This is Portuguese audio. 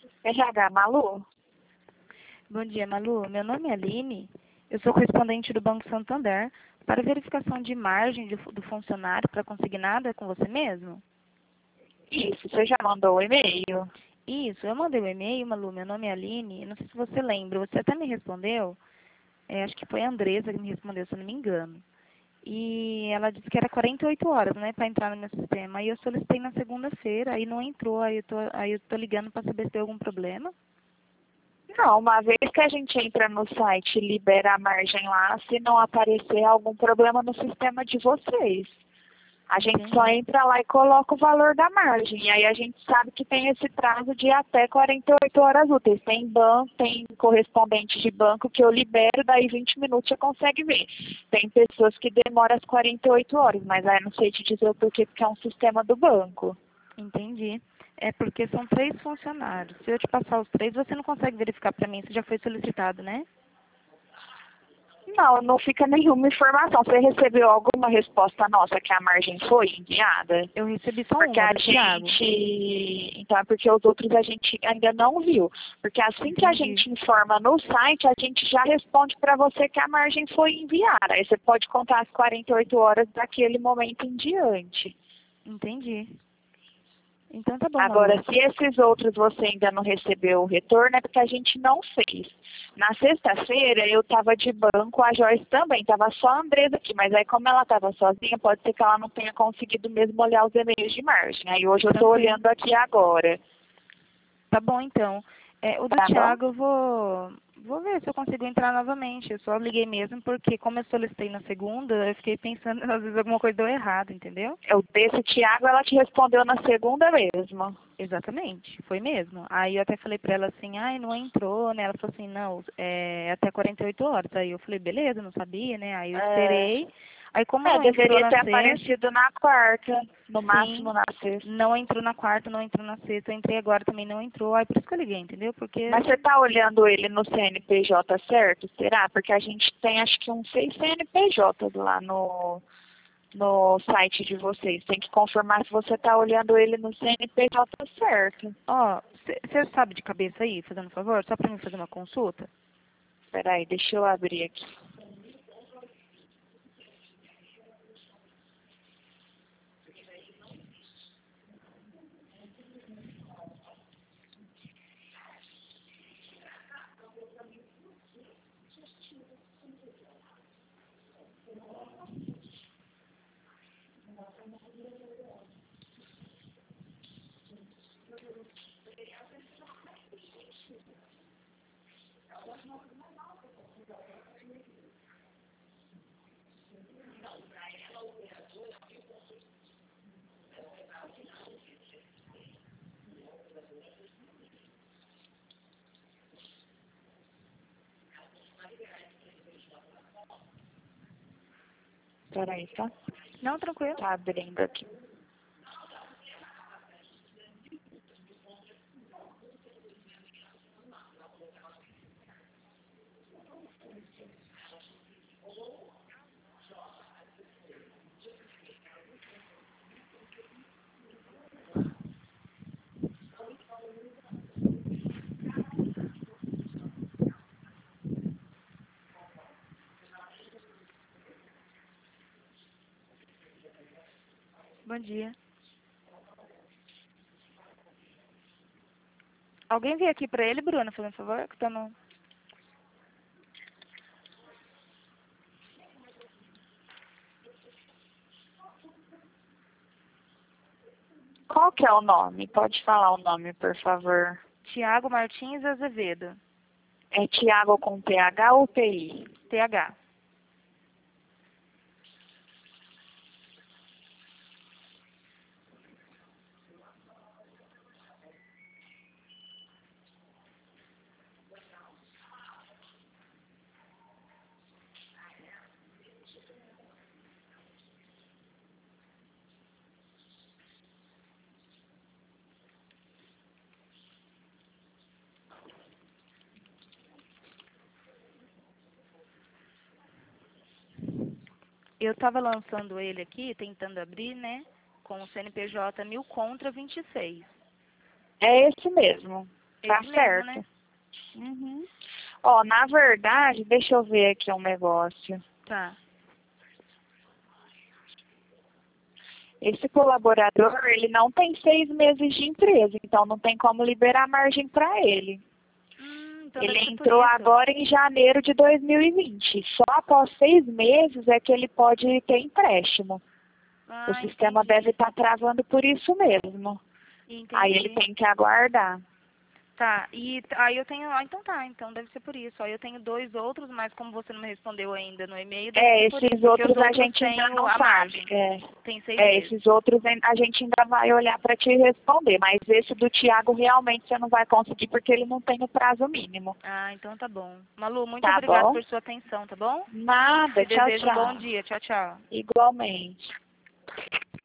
RH, Malu? Bom dia, Malu. Meu nome é Aline. Eu sou correspondente do Banco Santander para verificação de margem do funcionário para consignado. É com você mesmo? Isso, você já mandou o e-mail? Isso, eu mandei o e-mail, Malu. Meu nome é Aline. Não sei se você lembra. Você até me respondeu. Acho que foi a Andresa que me respondeu, se eu não me engano. E ela disse que era 48 horas, né, para entrar no meu sistema. Aí eu solicitei na segunda-feira, aí não entrou. Aí eu tô ligando para saber se tem algum problema. Não, uma vez que a gente entra no site e libera a margem lá, se não aparecer algum problema no sistema de vocês. A gente só Entendi. entra lá e coloca o valor da margem. E aí a gente sabe que tem esse prazo de até 48 horas úteis. Tem banco, tem correspondente de banco que eu libero, daí 20 minutos você consegue ver. Tem pessoas que demoram as 48 horas, mas aí eu não sei te dizer o porquê, porque é um sistema do banco. Entendi. É porque são 3 funcionários. Se eu te passar os 3, você não consegue verificar para mim se já foi solicitado, né? Não, não fica nenhuma informação. Você recebeu alguma resposta nossa que a margem foi enviada? Eu recebi só Porque uma, a do Thiago. gente. Então é porque os outros a gente ainda não viu. Porque assim que a Entendi. gente informa no site, a gente já responde para você que a margem foi enviada. Aí você pode contar as 48 horas daquele momento em diante. Entendi. Então tá bom, Malu. Agora, se esses outros você ainda não recebeu o retorno, é porque a gente não fez. Na sexta-feira, eu estava de banco, a Joyce também, estava só a Andresa aqui, mas aí como ela estava sozinha, pode ser que ela não tenha conseguido mesmo olhar os e-mails de margem. Aí hoje eu estou Tranquilo. olhando aqui agora, Tá bom, então. O do tá bom? Thiago eu vou ver se eu consigo entrar novamente. Eu só liguei mesmo porque como eu solicitei na segunda, eu fiquei pensando, às vezes alguma coisa deu errado, entendeu? Eu desse Tiago, ela te respondeu na segunda mesmo. Exatamente, foi mesmo. Aí eu até falei pra ela assim, ai, não entrou, né? Ela falou assim, não, até 48 horas. Aí eu falei, beleza, não sabia, né? Aí eu É, esperei. Aí como não entrou deveria na ter sexta, aparecido na quarta, no sim, máximo na sexta. não entrou na quarta, não entrou na sexta, eu entrei agora também não entrou. Aí por isso que eu liguei, entendeu? Porque, Mas você está olhando ele no CNPJ certo? Será? Porque a gente tem acho que uns 6 CNPJ lá no site de vocês. Tem que confirmar se você está olhando ele no CNPJ certo. ó, você sabe de cabeça aí, fazendo um favor, só pra mim fazer uma consulta? Espera aí, deixa eu abrir aqui. Espera aí, tá? Não, tranquilo. Tá abrindo aqui. Bom dia. Alguém veio aqui pra ele, Bruna, fazendo um favor, que tá no... Qual que é o nome? Pode falar o nome, por favor. Tiago Martins Azevedo, É Tiago com TH ou TI? TH. Eu estava lançando ele aqui, tentando abrir, né? Com o CNPJ 1000 contra 26. É esse mesmo. Tá Esse mesmo, certo. né? Uhum. Ó, na verdade, deixa eu ver aqui um negócio. Tá. Esse colaborador, ele não tem 6 meses de empresa, então não tem como liberar margem para ele. Então Ele deve ser por entrou isso. agora em janeiro de 2020. Só após 6 meses é que ele pode ter empréstimo. O sistema Entendi. deve estar travando por isso mesmo. Aí ele Entendi. tem que aguardar. Tá, e aí eu tenho. Então tá, então deve ser por isso. Aí eu tenho 2 outros, mas como você não me respondeu ainda no e-mail, deve ser por isso. Esses Porque os outros a outros gente têm ainda não a sabe. margem. Tem 6 meses. Esses outros a gente ainda vai olhar para te responder, mas esse do Tiago realmente você não vai conseguir porque ele não tem o prazo mínimo. Então tá bom. Malu, muito Tá obrigada bom? por sua atenção, tá bom? Nada, Te tchau, desejo um bom tchau. dia. Tchau, tchau. Igualmente.